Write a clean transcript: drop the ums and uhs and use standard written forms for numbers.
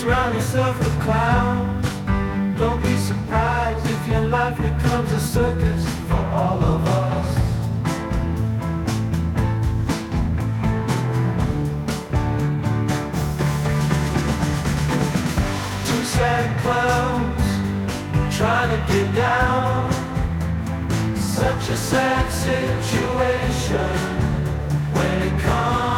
surround yourself with clowns. Don't be surprised if your life becomes a circus for all of us. Two sad clowns trying to get down. Such a sad situation when it comes